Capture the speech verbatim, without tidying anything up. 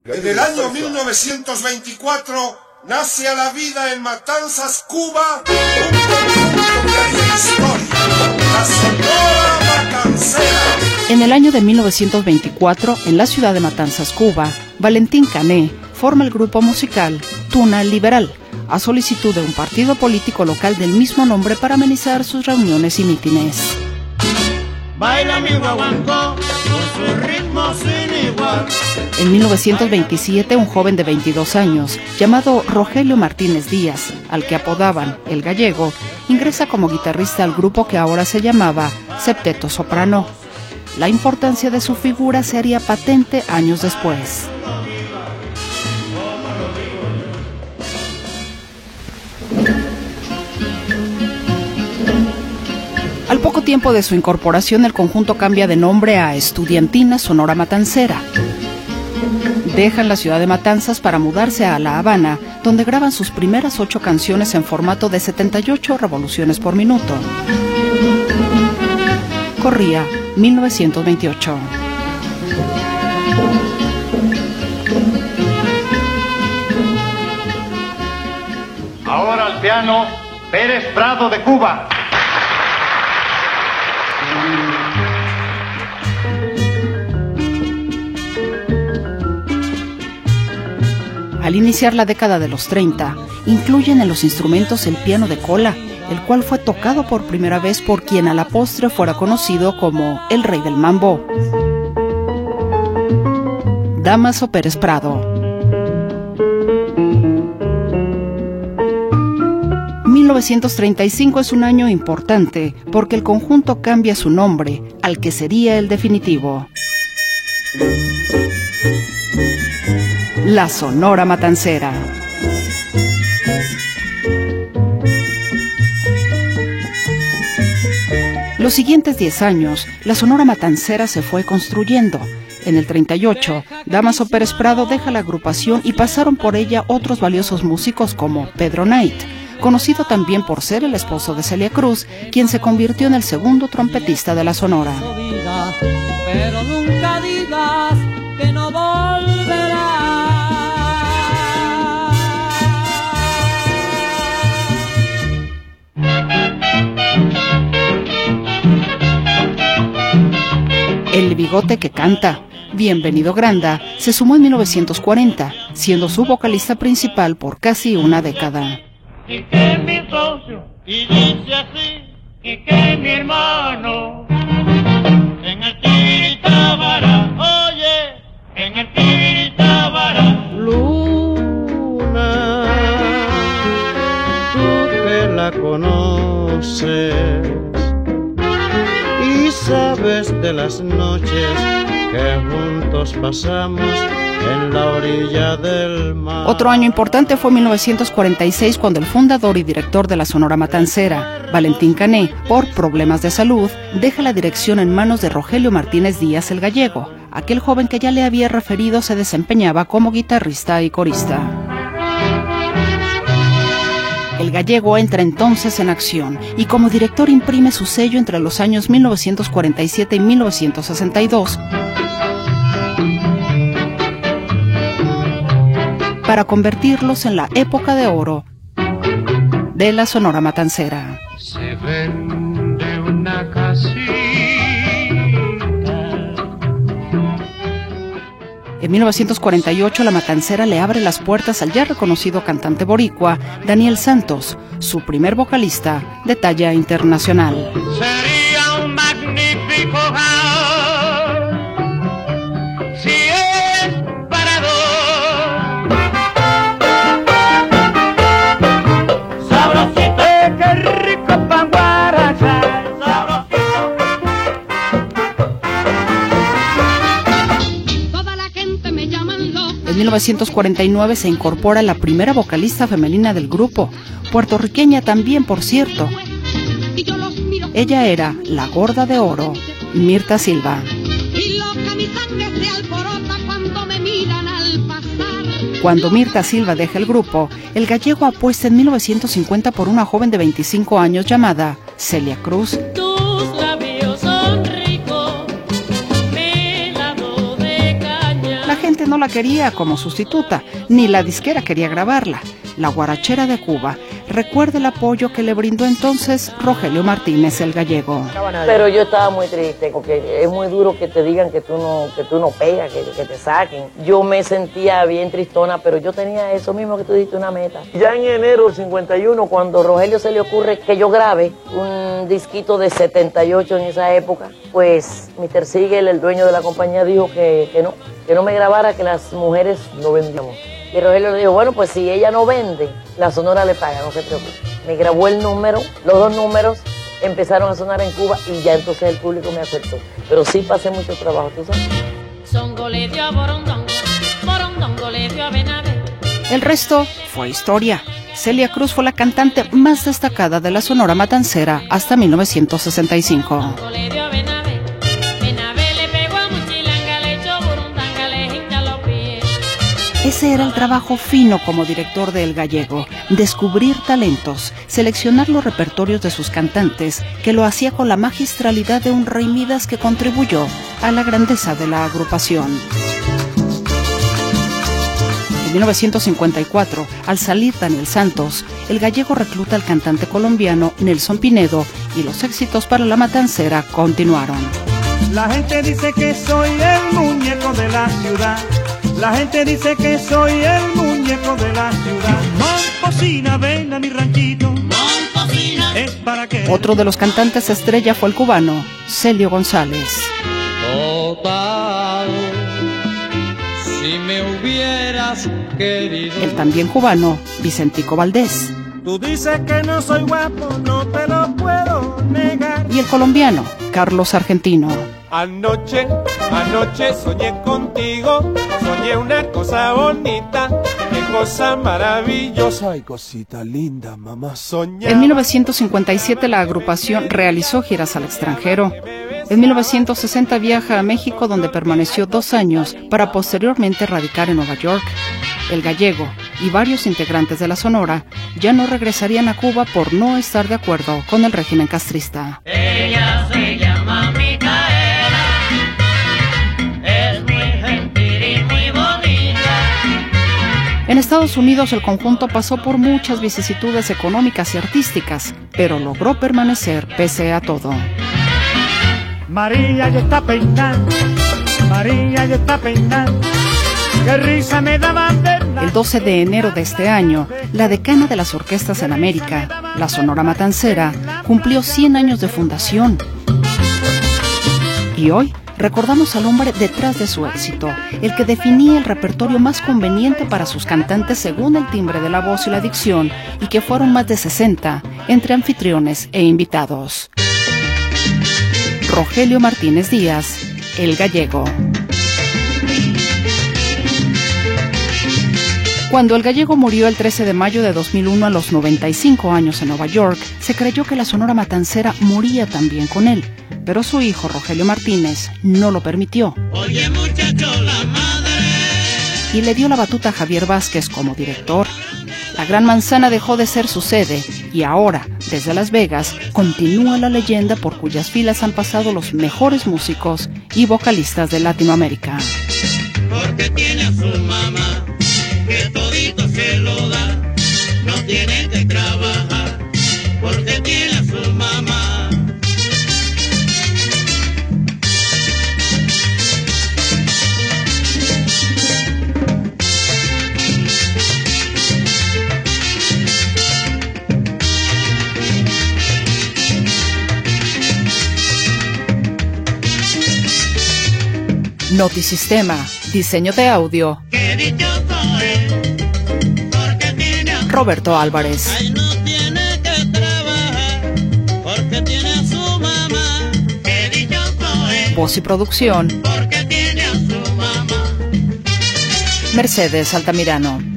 En el año mil novecientos veinticuatro nace a la vida en Matanzas, Cuba, un conjunto que haría historia, la Sonora Matancera. En el año de mil novecientos veinticuatro, en la ciudad de Matanzas, Cuba, Valentín Cané forma el grupo musical Tuna Liberal, a solicitud de un partido político local del mismo nombre para amenizar sus reuniones y mítines. Baila mi guaguancó con su ritmo sin igual. En mil novecientos veintisiete, un joven de veintidós años, llamado Rogelio Martínez Díaz, al que apodaban El Gallego, ingresa como guitarrista al grupo que ahora se llamaba Septeto Soprano. La importancia de su figura se haría patente años después. Al poco tiempo de su incorporación, el conjunto cambia de nombre a Estudiantina Sonora Matancera. Dejan la ciudad de Matanzas para mudarse a La Habana, donde graban sus primeras ocho canciones en formato de setenta y ocho revoluciones por minuto. Corría mil novecientos veintiocho. Ahora al piano, Pérez Prado de Cuba. Al iniciar la década de los treinta, incluyen en los instrumentos el piano de cola, el cual fue tocado por primera vez por quien a la postre fuera conocido como el Rey del Mambo, Dámaso Pérez Prado. mil novecientos treinta y cinco es un año importante porque el conjunto cambia su nombre al que sería el definitivo: la Sonora Matancera. Los siguientes diez años, la Sonora Matancera se fue construyendo. En el treinta y ocho, Dámaso Pérez Prado deja la agrupación y pasaron por ella otros valiosos músicos como Pedro Knight, conocido también por ser el esposo de Celia Cruz, quien se convirtió en el segundo trompetista de la Sonora. Pero nunca digas que no volverá. El bigote que canta, Bienvenido Granda, se sumó en mil novecientos cuarenta, siendo su vocalista principal por casi una década. Y que mi socio, y dice así, y que mi hermano, en el Tiritábara, oye, en el Tiritábara. Luna, tú que la conoces y sabes de las noches que juntos pasamos en la orilla del mar. Otro año importante fue mil novecientos cuarenta y seis, cuando el fundador y director de la Sonora Matancera, Valentín Cané, por problemas de salud, deja la dirección en manos de Rogelio Martínez Díaz el Gallego. Aquel joven que ya le había referido se desempeñaba como guitarrista y corista. El Gallego entra entonces en acción y como director imprime su sello entre los años mil novecientos cuarenta y siete y mil novecientos sesenta y dos. Para convertirlos en la época de oro de la Sonora Matancera. Se vende una casita. En mil novecientos cuarenta y ocho, la Matancera le abre las puertas al ya reconocido cantante boricua Daniel Santos, su primer vocalista de talla internacional. Sería un magnífico house si es para dos. Sabrosito, eh, qué rico pan guaracha, sabrosito. Toda la gente me llaman loco. En mil novecientos cuarenta y nueve se incorpora la primera vocalista femenina del grupo, puertorriqueña también, por cierto. Y yo los miro. Ella era la gorda de oro, Mirta Silva. Y loca mi sangre se alborota cuando me miran al pasar. Cuando Mirta Silva deja el grupo, el Gallego apuesta en mil novecientos cincuenta por una joven de veinticinco años llamada Celia Cruz. Tus labios son ricos, melado de caña. La gente no la quería como sustituta, ni la disquera quería grabarla. La guarachera de Cuba recuerda el apoyo que le brindó entonces Rogelio Martínez, el gallego. Pero yo estaba muy triste, porque es muy duro que te digan que tú no, que tú no pegas, que, que te saquen. Yo me sentía bien tristona, pero yo tenía eso mismo que tú dijiste, una meta. Ya en enero del cincuenta y uno, cuando a Rogelio se le ocurre que yo grabe un disquito de setenta y ocho en esa época, pues mister Sigel, el dueño de la compañía, dijo que, que no, que no me grabara, que las mujeres no vendíamos. Y Rogelio le dijo, bueno, pues si ella no vende, la Sonora le paga, no se preocupe. Me grabó el número, los dos números empezaron a sonar en Cuba y ya entonces el público me aceptó. Pero sí pasé mucho trabajo, ¿tú sabes? Songo le dio a Borondongo, Borondongo le dio a Benavé. El resto fue historia. Celia Cruz fue la cantante más destacada de la Sonora Matancera hasta mil novecientos sesenta y cinco. Songo le dio a Benavé, Benavé le pegó a Muchilanga, le echó burundanga, le hincha los pies. Ese era el trabajo fino como director de El Gallego, descubrir talentos, seleccionar los repertorios de sus cantantes, que lo hacía con la magistralidad de un Rey Midas que contribuyó a la grandeza de la agrupación. En mil novecientos cincuenta y cuatro, al salir Daniel Santos, El Gallego recluta al cantante colombiano Nelson Pinedo y los éxitos para la Matancera continuaron. La gente dice que soy el muñeco de la ciudad. La gente dice que soy el muñeco de la ciudad. Momposina, ven a mi ranchito. Momposina. Es para que... Otro de los cantantes estrella fue el cubano Celio González. Total, si me hubieras querido. El también cubano Vicentico Valdés. Tú dices que no soy guapo, no te lo puedo negar. Y el colombiano Carlos Argentino. Anoche, anoche soñé contigo, soñé una cosa bonita, qué cosa maravillosa. Ay, cosita linda, mamá, soñé. En mil novecientos cincuenta y siete la agrupación realizó giras al extranjero. En mil novecientos sesenta viaja a México, donde permaneció dos años para posteriormente radicar en Nueva York. El Gallego y varios integrantes de la Sonora ya no regresarían a Cuba por no estar de acuerdo con el régimen castrista. Ella se llama Micaela, es muy gentil y muy bonita. En Estados Unidos el conjunto pasó por muchas vicisitudes económicas y artísticas, pero logró permanecer pese a todo. María ya está peinando, María ya está peinando. ¡Qué risa me daba verla! El doce de enero de este año, la decana de las orquestas en América, la Sonora Matancera, cumplió cien años de fundación. Y hoy recordamos al hombre detrás de su éxito, el que definía el repertorio más conveniente para sus cantantes según el timbre de la voz y la dicción, y que fueron más de sesenta, entre anfitriones e invitados. Rogelio Martínez Díaz, El Gallego. Cuando El Gallego murió el trece de mayo de dos mil uno a los noventa y cinco años en Nueva York, se creyó que la Sonora Matancera moría también con él, pero su hijo Rogelio Martínez no lo permitió. Oye, muchacho, la madre. Y le dio la batuta a Javier Vázquez como director. La Gran Manzana dejó de ser su sede y ahora, desde Las Vegas, continúa la leyenda por cuyas filas han pasado los mejores músicos y vocalistas de Latinoamérica. Porque tiene a su mamá, que todito se lo da, no tiene que trabajar, porque tiene a su mamá. Notisistema, diseño de audio. Qué dichoso es, porque tiene a... Roberto Álvarez. Ay, no tiene que trabajar, porque tiene a su mamá. Qué dichoso es, Voz y producción, porque tiene a su mamá. Mercedes Altamirano.